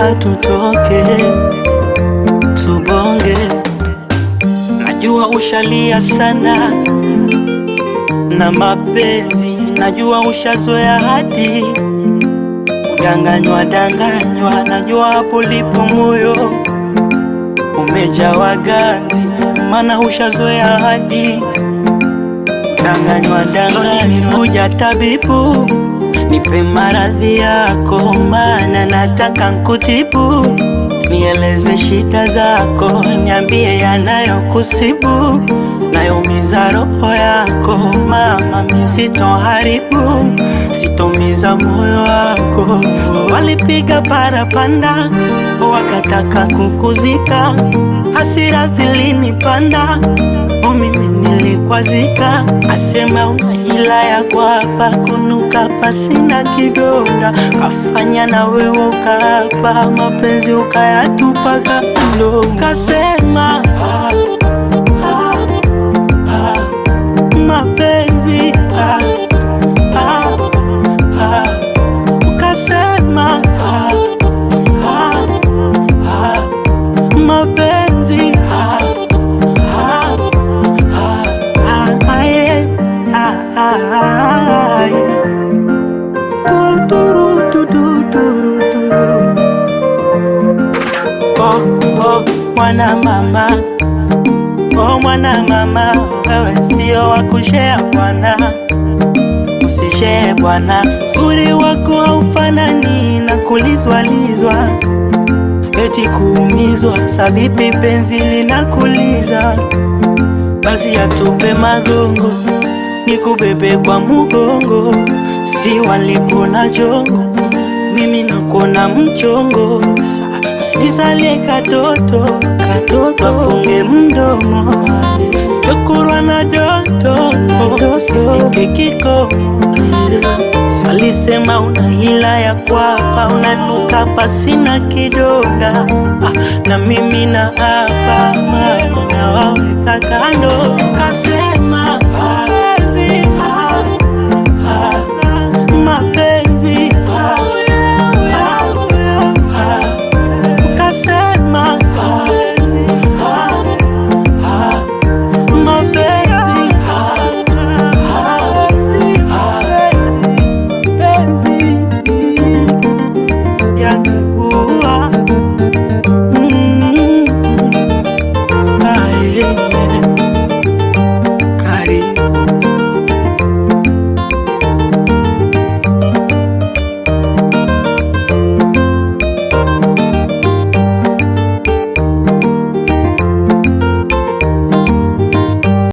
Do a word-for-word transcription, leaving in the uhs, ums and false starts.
hapa tutoke tubonge. Najua ushalia sana na mapenzi, najua ushazoea hadi udanganywa danganywa. Najua hapo lipo moyo umejawa ganzi, maana ushazoea hadi danganywa danganywa. Nikuja tabibu, nipe maradhi yako, maana nataka nkutibu. Nieleze shida zako, niambie yanayokusibu, nayumiza roho yako. Mama mimi sitoharibu, sitomiza moyo wako. Walipiga parapanda, wakataka kukuzika, hasira zilinipanda, o mimi nilikwazika. Asema una hila ya kwapa, kunuka pasina kidonda, kafanya na wewe ukapa, mapenzi ukayatupa kando. Kasema ah, ah, ah, mapenzi ah, ah, ah. Kasema ah, ah, ah, mapenzi ah, ah, ah, ah, aye, ah, ah, ah, du, du, du, du, du, du. Oh, oh, mwana mama, oh mwana mama, wewe sio wa kushare bwana, usishare bwana. Uzuri wako haufanani na kulizwalizwa, eti kuumizwa. Sa vipi penzi linakuliza? Basi atupe magongo, nikubebe kwa mugongo. Si walikuna jongo, mimi nakona mchongo. Nisalie katoto, katoto afunge mdomo, chokurwa na dodo, sifike kikomo. Salisema una hila ya kwapa, unanuka pasina kidonda, ah, na mimi na hapa mama na waweka kando.